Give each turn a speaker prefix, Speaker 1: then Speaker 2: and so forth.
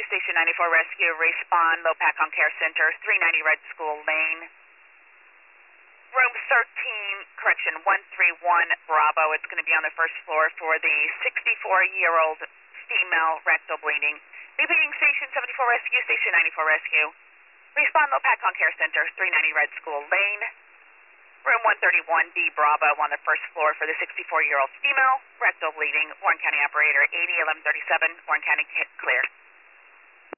Speaker 1: Station 94 Rescue, respond, Lopakon Care Center, 390 Red School Lane. Room 131 Bravo. It's going to be on the first floor for the 64-year-old female rectal bleeding. Repeating Station 74 Rescue, Station 94 Rescue. Respond, Lopakon Care Center, 390 Red School Lane. Room 131B Bravo on the first floor for the 64-year-old female rectal bleeding. Warren County Operator 801137, Warren County clear.